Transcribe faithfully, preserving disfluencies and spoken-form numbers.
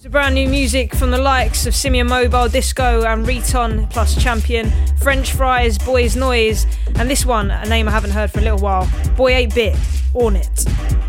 Brand new music from the likes of Simeon Mobile, Disco and Riton plus Champion, French Fries, Boys Noise, and this one, a name I haven't heard for a little while, Boy eight bit, Ornit.